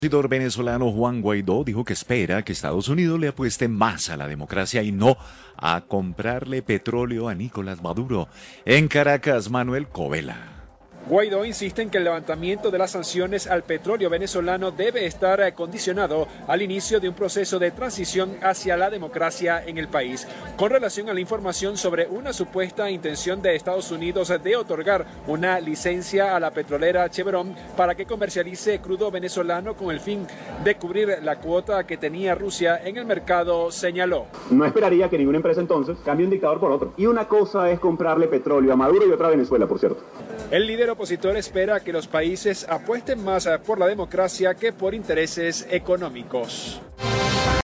El presidor venezolano Juan Guaidó dijo que espera que Estados Unidos le apueste más a la democracia y no a comprarle petróleo a Nicolás Maduro. En Caracas, Manuel Covela. Guaidó insiste en que el levantamiento de las sanciones al petróleo venezolano debe estar condicionado al inicio de un proceso de transición hacia la democracia en el país. Con relación a la información sobre una supuesta intención de Estados Unidos de otorgar una licencia a la petrolera Chevron para que comercialice crudo venezolano con el fin de cubrir la cuota que tenía Rusia en el mercado, señaló. No esperaría que ninguna empresa entonces cambie un dictador por otro. Y una cosa es comprarle petróleo a Maduro y otra a Venezuela, por cierto. El líder opositor espera que los países apuesten más por la democracia que por intereses económicos.